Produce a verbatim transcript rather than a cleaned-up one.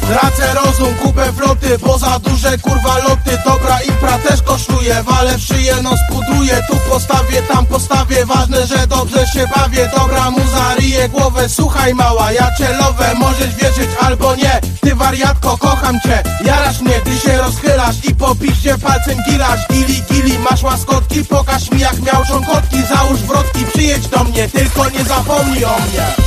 Tracę rozum, kupę floty, bo za duże kurwa loty. Dobra impra też kosztuje, walę w szyję, no spudruję. Tu postawię, tam postawię, ważne, że dobrze się bawię. Dobra muza ryje głowę, słuchaj mała, ja cię lowę. Możesz wierzyć albo nie, ty wariatko, kocham cię. Jarasz mnie, ty się rozchylasz i po piździe palcem gilasz. Gili, gili, masz łaskotki, pokaż mi jak miał cząkotki. Załóż wrotki, przyjedź do mnie, tylko nie zapomnij o mnie.